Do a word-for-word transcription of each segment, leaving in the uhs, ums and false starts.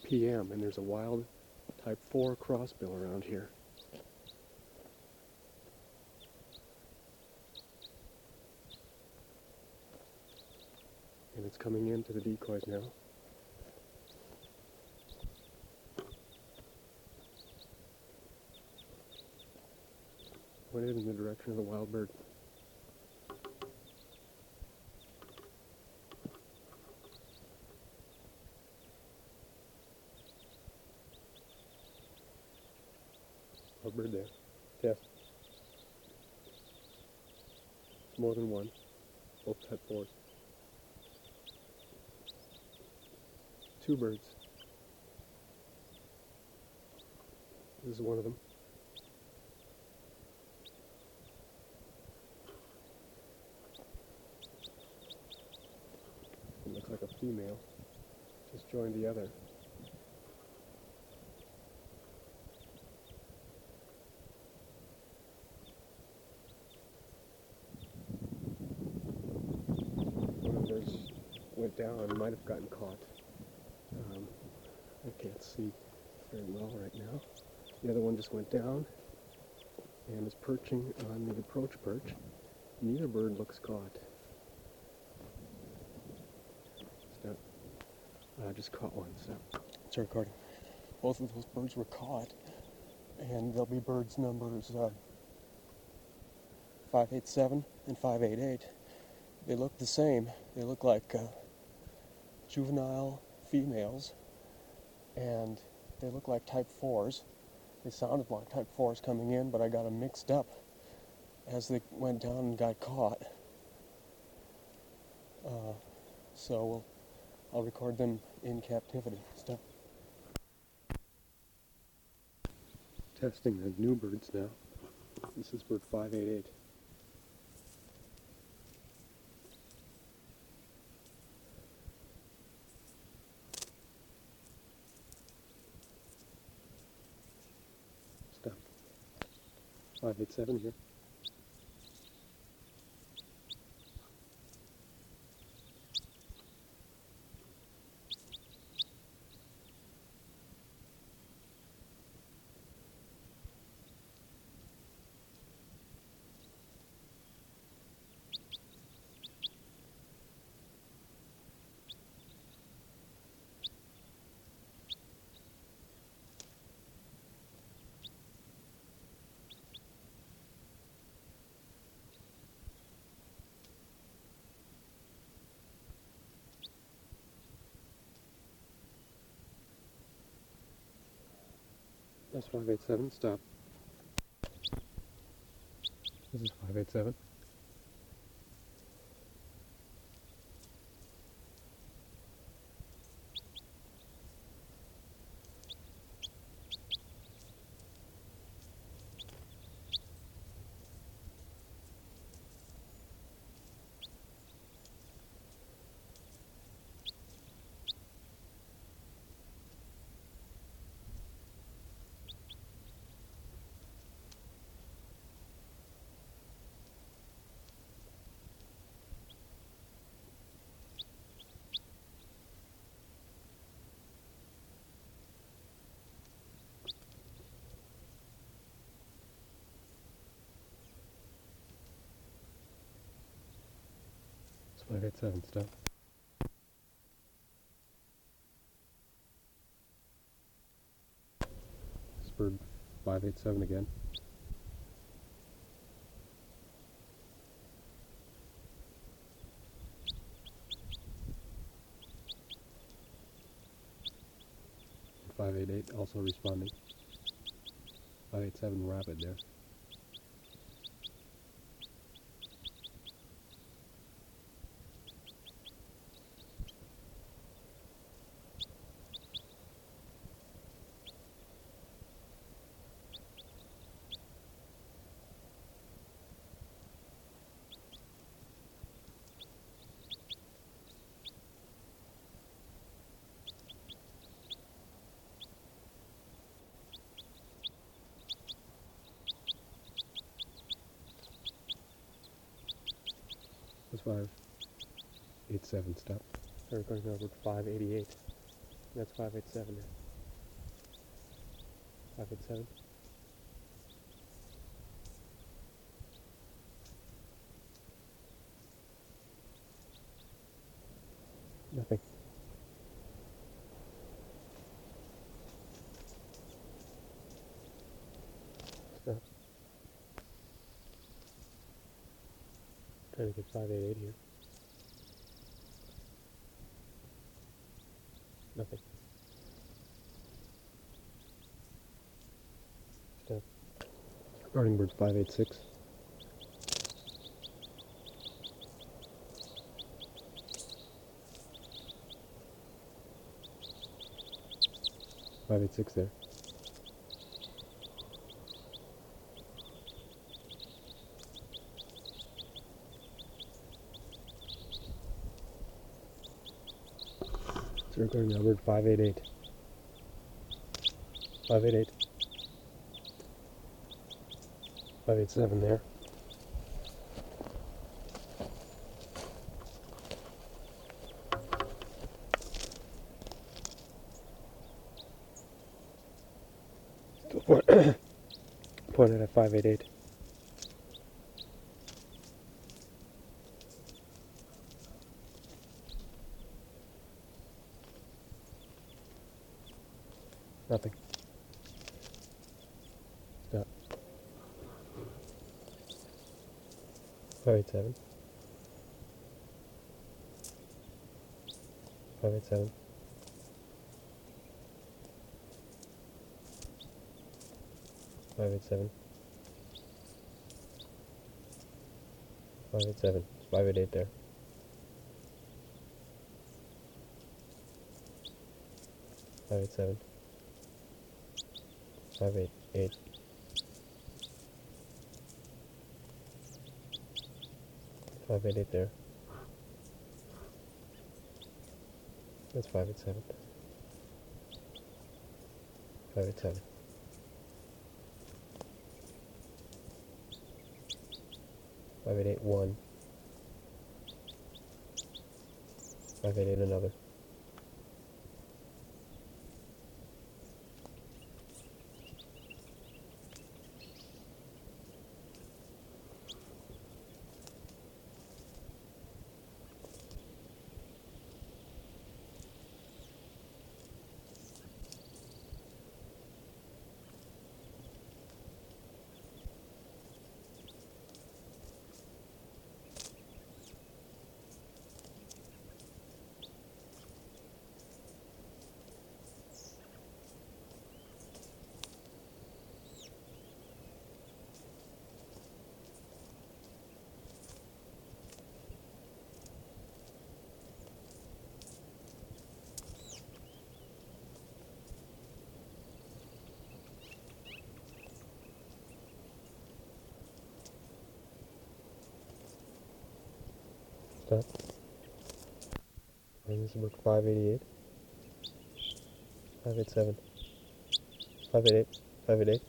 p m and there's a wild type four crossbill around here. And it's coming into the decoys now. Pointed in the direction of the wild bird. Wild bird there. Test. More than one. Both type fours. Two birds. This is one of them. It looks like a female. Just joined the other. One of those went down and might have gotten caught. Um, I can't see very well right now. The other one just went down and is perching on the approach perch. Neither bird looks caught. Step. I just caught one, so it's recording. Both of those birds were caught, and they'll be birds numbers uh, five eight seven and five eight eight. They look the same. They look like uh, juvenile females, and they look like type fours. They sounded like type fours coming in, but I got them mixed up as they went down and got caught. Uh, so we'll, I'll record them in captivity. Stop. Testing the new birds now. This is bird five eight eight. Stop. five eight seven here. That's five eight seven, stop. This is five eight seven. five eight seven, stop. This bird five eight seven again. five eight eight also responding. five eight seven rapid there. five eight seven, stop. They're going over to five eighty-eight. That's five eight seven now. five eight seven. Nothing. Stop. Trying to get five eight eight here. Nothing. Stop. Starting bird five eight six. five eight six there. So recording now bird five eight eight. five eight eight. five eight seven there. Still point, pointed at five eight eight. Nothing. Stop. five eight seven. five eight seven. five eight seven. five eight seven. five eight eight there. five eight seven. five eight eight. five eight eight there. That's five eight seven. five eight seven. five eight eight one. five eight eight another. Stop. And this is book five eighty-eight. five eight seven. five eight eight. five eight eight.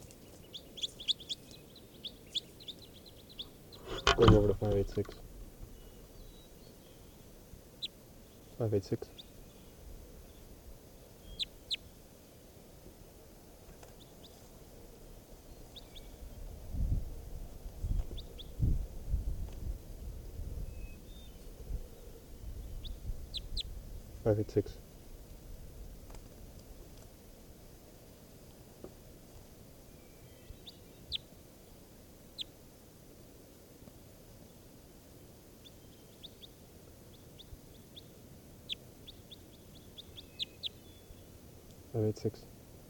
Going over to five eight six. five eight six. five eight six. five eight six.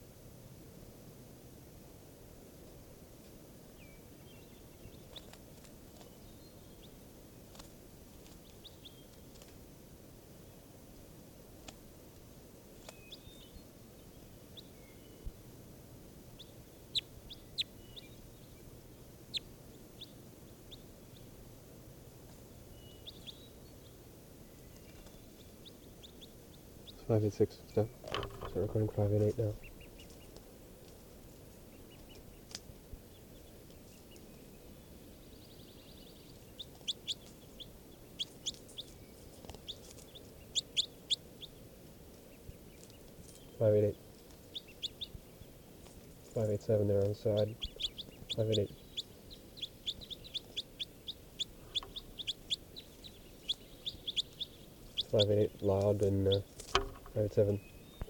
five eight six. Stop. Start recording five eight eight now. five eight eight. five eight seven there on the side. five eight eight. five eight eight loud and uh, five eight seven.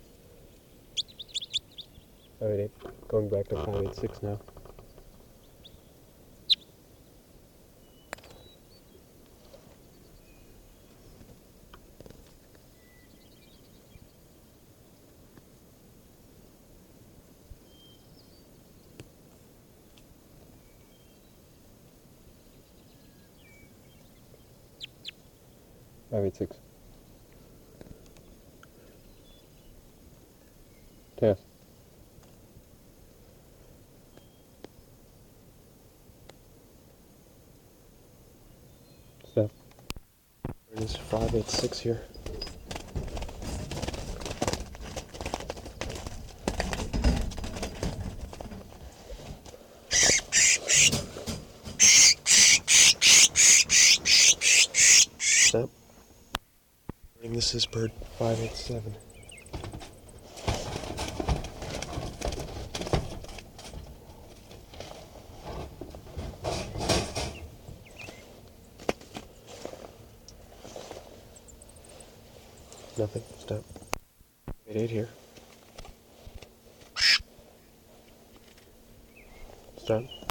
five eight eight. Going back to five eight six now. five eight six. Test. Step. There's five eight six here. Step. This is bird five eight seven. Nothing. Step. eight eight here. Step.